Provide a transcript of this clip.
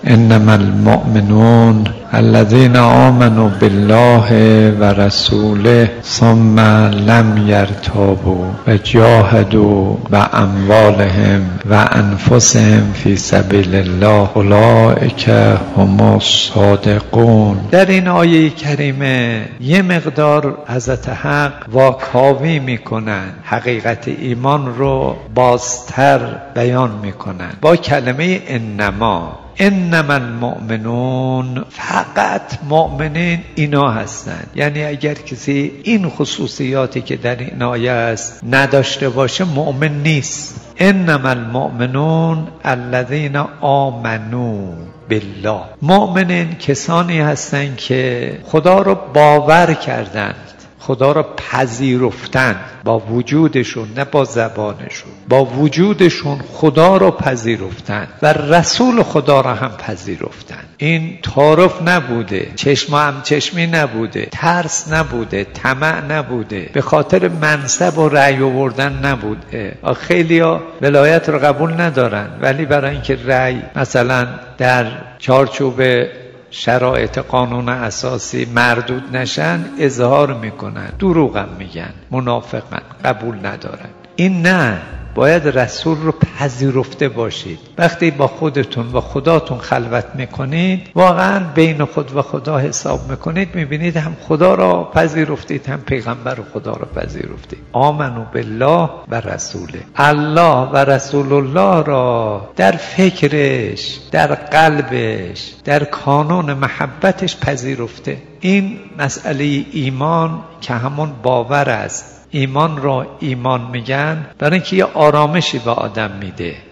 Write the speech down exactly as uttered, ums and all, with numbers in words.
انما المؤمنون الذين آمنوا بالله و رسوله ثم لم يرتابوا و جاهدوا و اموالهم و انفسهم فی سبیل الله اولئک هم الصادقون. در این آیه کریمه یه مقدار حضرت حق واکاوی میکنن، حقیقت ایمان رو بازتر بیان میکنن با کلمه انما. انما المؤمنون، فقط مؤمنین اینا هستند. یعنی اگر کسی این خصوصیاتی که در این آیه است نداشته باشه مؤمن نیست. انما المؤمنون الذین آمنوا بالله، مؤمنین کسانی هستند که خدا رو باور کردند، خدا را پذیرفتن با وجودشون، نه با زبانشون، با وجودشون خدا را پذیرفتن و رسول خدا را هم پذیرفتن. این تعارف نبوده، چشم هم چشمی نبوده، ترس نبوده، طمع نبوده، به خاطر منصب و رأی آوردن نبوده. خیلی ها ولایت رو قبول ندارن ولی برای اینکه رأی مثلا در چارچوب شرایط قانون اساسی مردود نشن اظهار میکنن، دروغم میگن، منافقن، قبول ندارن. این نه، باید رسول رو پذیرفته باشید. وقتی با خودتون و خداتون خلوت میکنید، واقعا بین خود و خدا حساب میکنید، میبینید هم خدا را پذیرفتید هم پیغمبر خدا را پذیرفتید. آمنو بالله و رسوله، الله و رسول الله را در فکرش، در قلبش، در کانون محبتش پذیرفته. این مسئله ایمان که همون باور است. ایمان را ایمان میگن برای اینکه یه آرامشی به آدم میده.